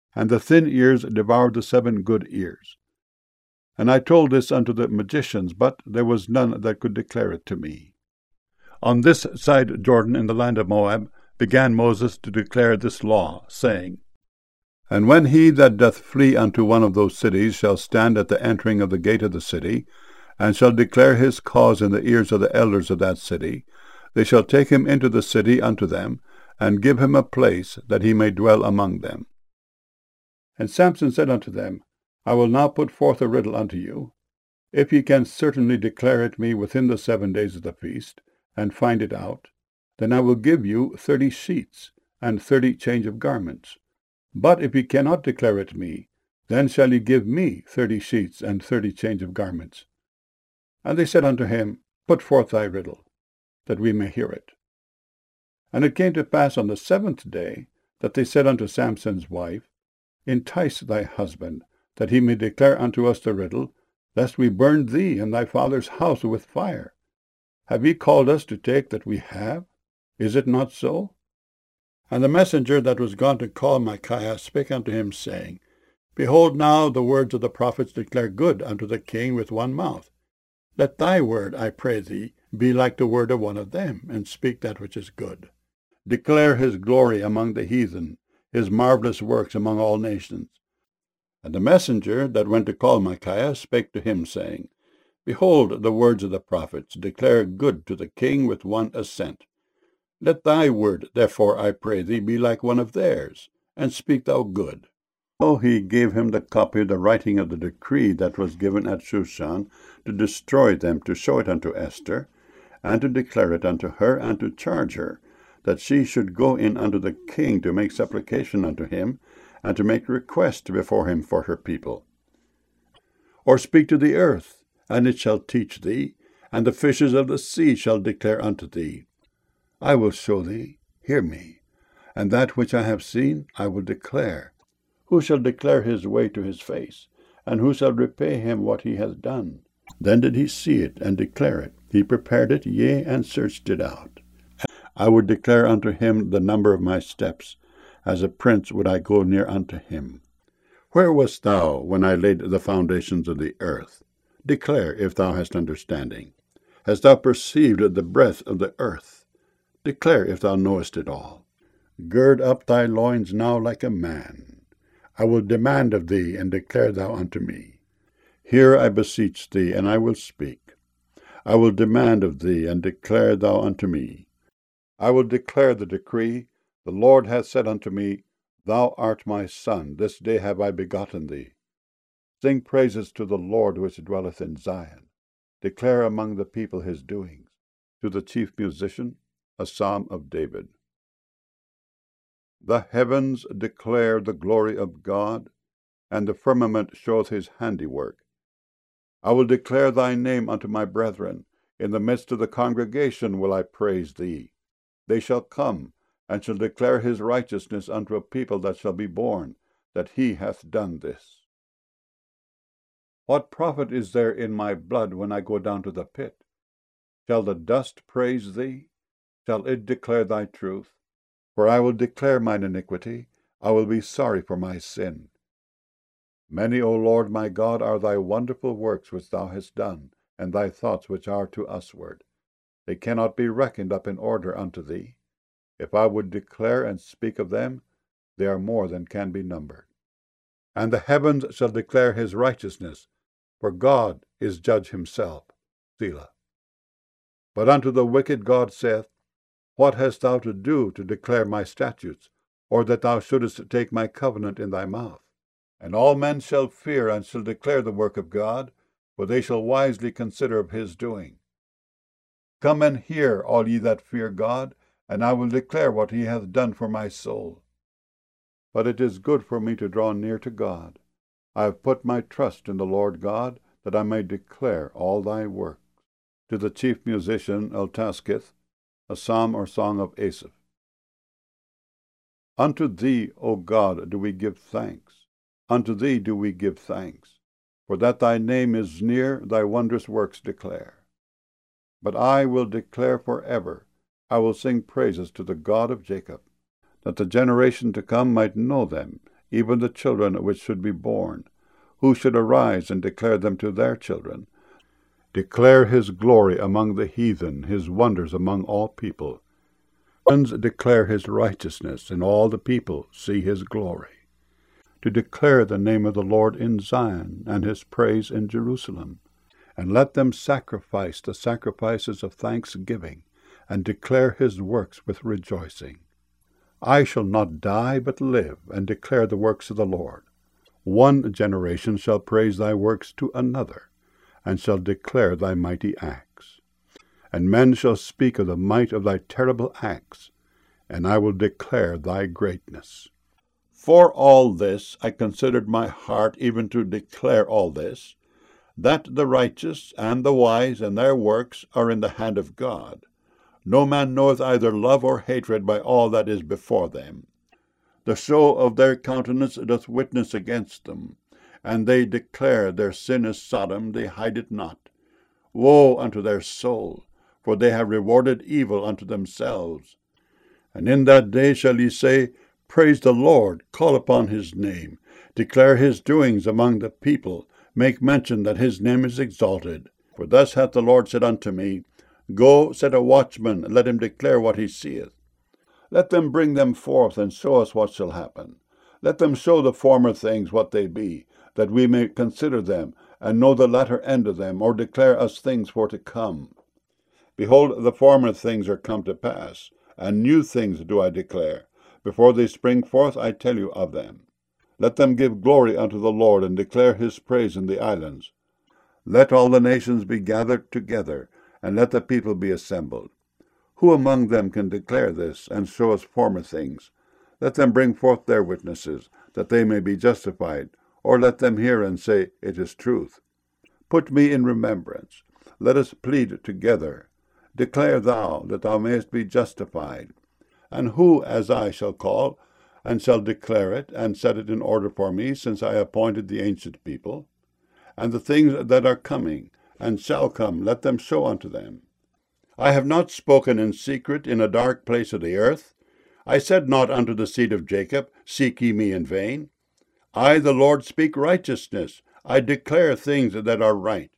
and the thin ears devoured the 7 good ears. And I told this unto the magicians, but there was none that could declare it to me. On this side Jordan, in the land of Moab, began Moses to declare this law, saying, And when he that doth flee unto one of those cities shall stand at the entering of the gate of the city, and shall declare his cause in the ears of the elders of that city, they shall take him into the city unto them, and give him a place that he may dwell among them. And Samson said unto them, I will now put forth a riddle unto you. If ye can certainly declare it me within the 7 days of the feast, and find it out, then I will give you 30 sheets, and 30 change of garments. But if ye cannot declare it me, then shall ye give me 30 sheets, and 30 change of garments. And they said unto him, Put forth thy riddle, that we may hear it. And it came to pass on the 7th day, that they said unto Samson's wife, Entice thy husband, that he may declare unto us the riddle, lest we burn thee and thy father's house with fire. Have ye called us to take that we have? Is it not so? And the messenger that was gone to call Micaiah spake unto him, saying, Behold, now the words of the prophets declare good unto the king with one mouth. Let thy word, I pray thee, be like the word of one of them, and speak that which is good. Declare his glory among the heathen, his marvelous works among all nations. And the messenger that went to call Micaiah spake to him, saying, Behold, the words of the prophets declare good to the king with one assent. Let thy word, therefore, I pray thee, be like one of theirs, and speak thou good. So he gave him the copy of the writing of the decree that was given at Shushan, to destroy them, to show it unto Esther, and to declare it unto her, and to charge her, that she should go in unto the king to make supplication unto him, and to make request before him for her people. Or speak to the earth, and it shall teach thee, and the fishes of the sea shall declare unto thee. I will show thee, hear me, and that which I have seen I will declare. Who shall declare his way to his face, and who shall repay him what he hath done? Then did he see it, and declare it. He prepared it, yea, and searched it out. I would declare unto him the number of my steps. As a prince would I go near unto him. Where wast thou when I laid the foundations of the earth? Declare, if thou hast understanding. Hast thou perceived the breadth of the earth? Declare, if thou knowest it all. Gird up thy loins now like a man. I will demand of thee, and declare thou unto me. Hear, I beseech thee, and I will speak. I will demand of thee, and declare thou unto me. I will declare the decree. The Lord hath said unto me, Thou art my son, this day have I begotten thee. Sing praises to the Lord which dwelleth in Zion. Declare among the people his doings. To the chief musician, a psalm of David. The heavens declare the glory of God, and the firmament showeth his handiwork. I will declare thy name unto my brethren. In the midst of the congregation will I praise thee. They shall come, and shall declare his righteousness unto a people that shall be born, that he hath done this. What profit is there in my blood when I go down to the pit? Shall the dust praise thee? Shall it declare thy truth? For I will declare mine iniquity, I will be sorry for my sin. Many, O Lord my God, are thy wonderful works which thou hast done, and thy thoughts which are to usward. They cannot be reckoned up in order unto thee. If I would declare and speak of them, they are more than can be numbered. And the heavens shall declare his righteousness, for God is judge himself. Selah. But unto the wicked God saith, What hast thou to do to declare my statutes, or that thou shouldest take my covenant in thy mouth? And all men shall fear and shall declare the work of God, for they shall wisely consider of his doing. Come and hear, all ye that fear God, and I will declare what he hath done for my soul. But it is good for me to draw near to God. I have put my trust in the Lord God, that I may declare all thy works. To the chief musician Eltaskith, a psalm or song of Asaph. Unto thee, O God, do we give thanks. Unto thee do we give thanks. For that thy name is near, thy wondrous works declare. But I will declare forever, I will sing praises to the God of Jacob, that the generation to come might know them, even the children which should be born, who should arise and declare them to their children, declare his glory among the heathen, his wonders among all people. Sons declare his righteousness, and all the people see his glory. To declare the name of the Lord in Zion, and his praise in Jerusalem. And let them sacrifice the sacrifices of thanksgiving, and declare his works with rejoicing. I shall not die, but live, and declare the works of the Lord. One generation shall praise thy works to another, and shall declare thy mighty acts. And men shall speak of the might of thy terrible acts, and I will declare thy greatness. For all this I considered my heart even to declare all this, that the righteous and the wise and their works are in the hand of God. No man knoweth either love or hatred by all that is before them. The show of their countenance doth witness against them, and they declare their sin is Sodom, they hide it not. Woe unto their soul, for they have rewarded evil unto themselves. And in that day shall ye say, Praise the Lord, call upon his name, declare his doings among the people, make mention that his name is exalted. For thus hath the Lord said unto me, Go, set a watchman, and let him declare what he seeth. Let them bring them forth, and show us what shall happen. Let them show the former things what they be, that we may consider them, and know the latter end of them, or declare us things for to come. Behold, the former things are come to pass, and new things do I declare. Before they spring forth, I tell you of them. Let them give glory unto the Lord, and declare his praise in the islands. Let all the nations be gathered together, and let the people be assembled. Who among them can declare this, and show us former things? Let them bring forth their witnesses, that they may be justified, or let them hear and say, It is truth. Put me in remembrance. Let us plead together. Declare thou, that thou mayest be justified. And who, as I, shall call, and shall declare it, and set it in order for me, since I appointed the ancient people? And the things that are coming, and shall come, let them show unto them. I have not spoken in secret in a dark place of the earth. I said not unto the seed of Jacob, Seek ye me in vain. I, the Lord, speak righteousness. I declare things that are right.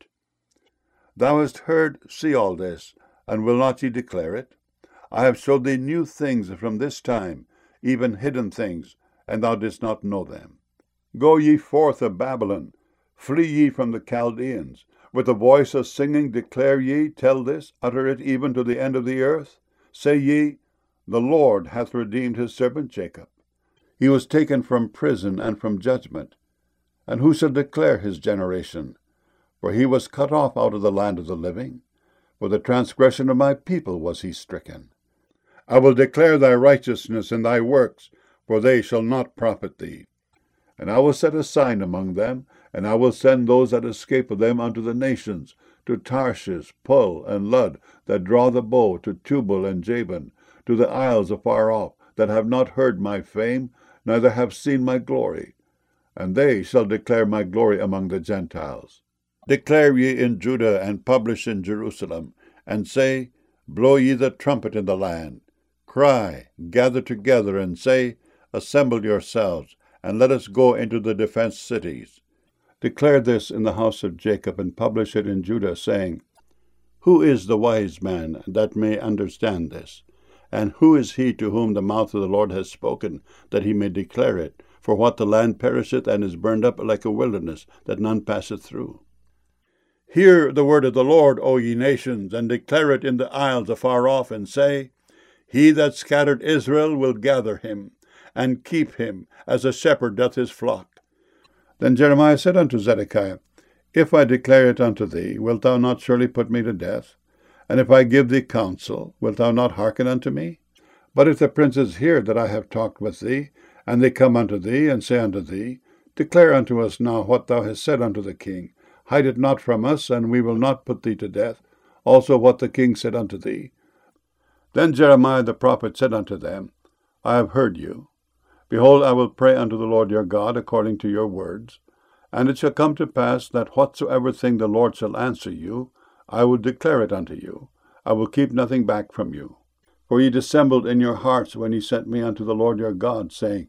Thou hast heard, see all this, and will not ye declare it? I have showed thee new things from this time, even hidden things, and thou didst not know them. Go ye forth of Babylon, flee ye from the Chaldeans. With a voice of singing declare ye, tell this, utter it even to the end of the earth. Say ye, The Lord hath redeemed his servant Jacob. He was taken from prison and from judgment. And who shall declare his generation? For he was cut off out of the land of the living. For the transgression of my people was he stricken. I will declare thy righteousness and thy works, for they shall not profit thee. And I will set a sign among them, and I will send those that escape of them unto the nations, to Tarshish, Pul, and Lud, that draw the bow, to Tubal and Javan, to the isles afar off, that have not heard my fame, neither have seen my glory. And they shall declare my glory among the Gentiles. Declare ye in Judah, and publish in Jerusalem, and say, Blow ye the trumpet in the land. Cry, gather together, and say, Assemble yourselves, and let us go into the defenced cities. Declare this in the house of Jacob, and publish it in Judah, saying, Who is the wise man that may understand this? And who is he to whom the mouth of the Lord has spoken, that he may declare it? For what the land perisheth, and is burned up like a wilderness, that none passeth through. Hear the word of the Lord, O ye nations, and declare it in the isles afar off, and say, He that scattered Israel will gather him, and keep him, as a shepherd doth his flock. Then Jeremiah said unto Zedekiah, If I declare it unto thee, wilt thou not surely put me to death? And if I give thee counsel, wilt thou not hearken unto me? But if the princes hear that I have talked with thee, and they come unto thee, and say unto thee, Declare unto us now what thou hast said unto the king. Hide it not from us, and we will not put thee to death. Also what the king said unto thee. Then Jeremiah the prophet said unto them, I have heard you. Behold, I will pray unto the Lord your God according to your words. And it shall come to pass that whatsoever thing the Lord shall answer you, I will declare it unto you. I will keep nothing back from you. For ye dissembled in your hearts when ye sent me unto the Lord your God, saying,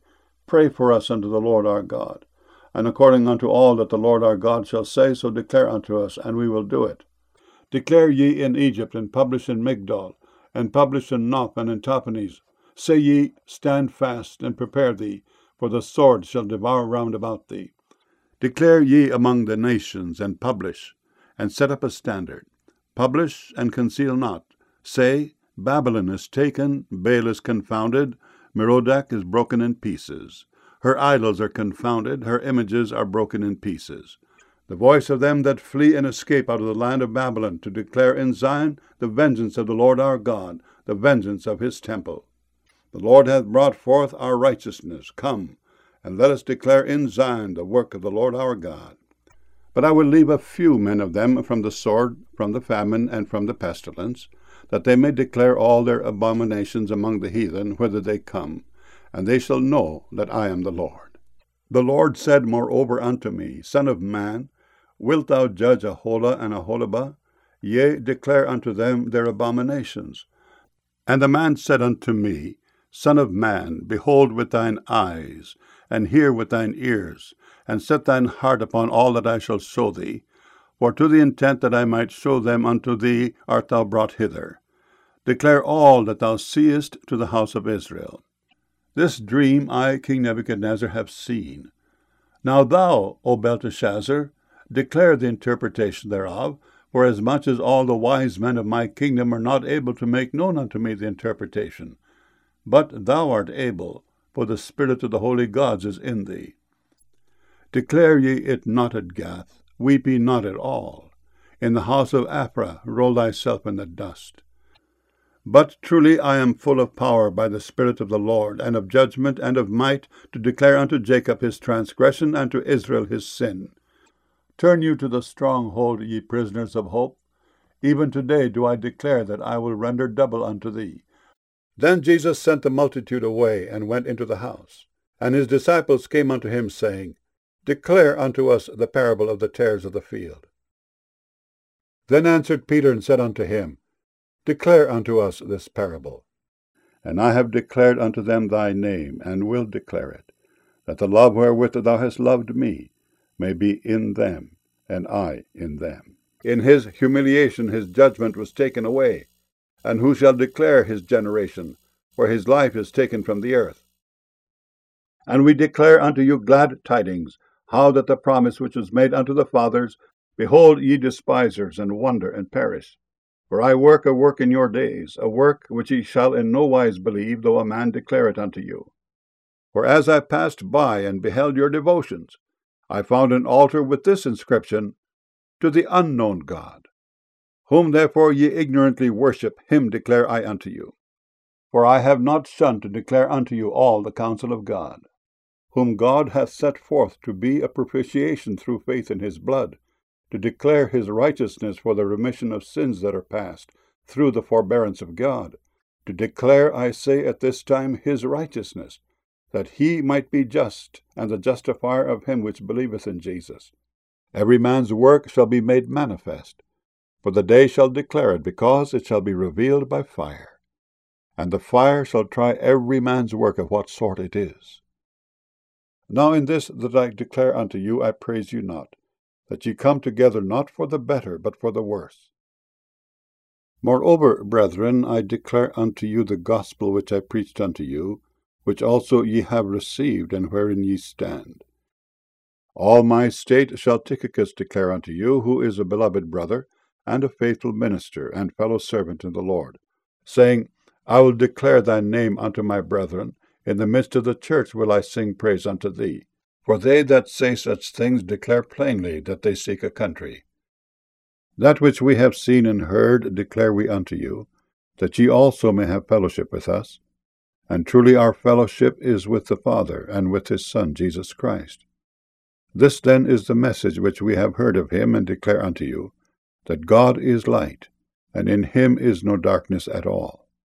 Pray for us unto the Lord our God. And according unto all that the Lord our God shall say, so declare unto us, and we will do it. Declare ye in Egypt, and publish in Migdol, and publish in Noph and in Tahpanhes. Say ye, stand fast, and prepare thee, for the sword shall devour round about thee. Declare ye among the nations, and publish, and set up a standard. Publish, and conceal not. Say, Babylon is taken, Baal is confounded, Merodach is broken in pieces. Her idols are confounded, her images are broken in pieces. The voice of them that flee and escape out of the land of Babylon, to declare in Zion the vengeance of the Lord our God, the vengeance of his temple. The Lord hath brought forth our righteousness. Come, and let us declare in Zion the work of the Lord our God. But I will leave a few men of them from the sword, from the famine, and from the pestilence, that they may declare all their abominations among the heathen, whither they come, and they shall know that I am the Lord. The Lord said moreover unto me, Son of man, wilt thou judge Aholah and Aholibah? Yea, declare unto them their abominations. And the man said unto me, Son of man, behold with thine eyes, and hear with thine ears, and set thine heart upon all that I shall show thee, for to the intent that I might show them unto thee art thou brought hither. Declare all that thou seest to the house of Israel. This dream I, King Nebuchadnezzar, have seen. Now thou, O Belteshazzar, declare the interpretation thereof, for as much as all the wise men of my kingdom are not able to make known unto me the interpretation. But thou art able, for the spirit of the holy gods is in thee. Declare ye it not at Gath, weep ye not at all. In the house of Aphrah roll thyself in the dust. But truly I am full of power by the Spirit of the Lord, and of judgment, and of might, to declare unto Jacob his transgression, and to Israel his sin. Turn you to the stronghold, ye prisoners of hope. Even today do I declare that I will render double unto thee. Then Jesus sent the multitude away, and went into the house. And his disciples came unto him, saying, Declare unto us the parable of the tares of the field. Then answered Peter, and said unto him, Declare unto us this parable. And I have declared unto them thy name, and will declare it, that the love wherewith thou hast loved me may be in them, and I in them. In his humiliation his judgment was taken away. And who shall declare his generation? For his life is taken from the earth. And we declare unto you glad tidings, how that the promise which was made unto the fathers, behold, ye despisers, and wonder, and perish. For I work a work in your days, a work which ye shall in no wise believe, though a man declare it unto you. For as I passed by and beheld your devotions, I found an altar with this inscription, To the unknown God. Whom therefore ye ignorantly worship, him declare I unto you. For I have not shunned to declare unto you all the counsel of God, whom God hath set forth to be a propitiation through faith in his blood, to declare his righteousness for the remission of sins that are past, through the forbearance of God, to declare, I say, at this time his righteousness, that he might be just, and the justifier of him which believeth in Jesus. Every man's work shall be made manifest, for the day shall declare it, because it shall be revealed by fire. And the fire shall try every man's work of what sort it is. Now in this that I declare unto you, I praise you not, that ye come together not for the better, but for the worse. Moreover, brethren, I declare unto you the gospel which I preached unto you, which also ye have received, and wherein ye stand. All my state shall Tychicus declare unto you, who is a beloved brother, and a faithful minister, and fellow servant in the Lord, saying, I will declare thy name unto my brethren, in the midst of the church will I sing praise unto thee. For they that say such things declare plainly that they seek a country. That which we have seen and heard declare we unto you, that ye also may have fellowship with us. And truly our fellowship is with the Father, and with his Son Jesus Christ. This then is the message which we have heard of him, and declare unto you, that God is light, and in him is no darkness at all.